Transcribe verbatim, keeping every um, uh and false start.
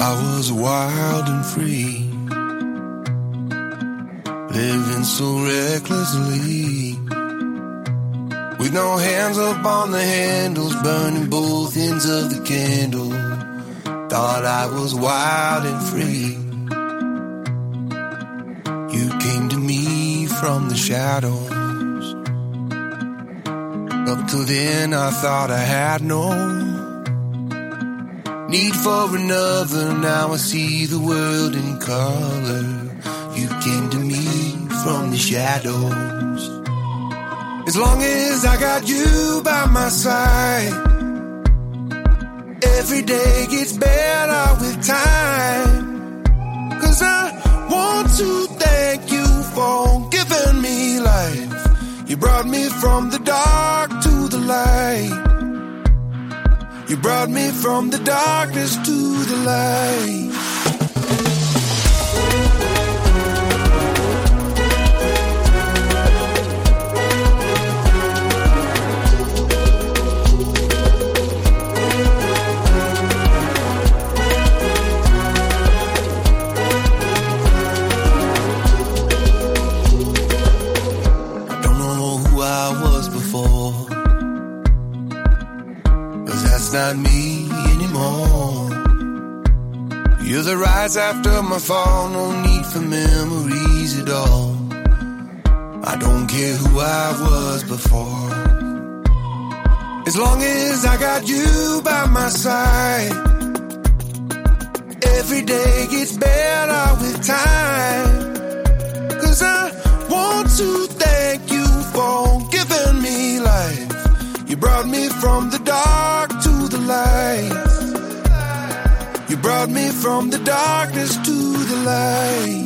I was wild and free, living so recklessly, with no hands up on the handles, burning both ends of the candle. Thought I was wild and free. You came to me from the shadows. Up till then I thought I had no need for another. Now I see the world in color. You came to me from the shadows. As long as I got you by my side, every day gets better with time. 'Cause I want to thank you for giving me life. You brought me from the dark to the light. You brought me from the darkness to the light. I don't know who I was before, 'cause that's not me anymore. You're the rise after my fall, no need for memories at all. I don't care who I was before, as long as I got you by my side. Every day gets better with time. 'Cause I want to thank you for giving me life. You brought me from the dark to the light. You brought me from the darkness to the light.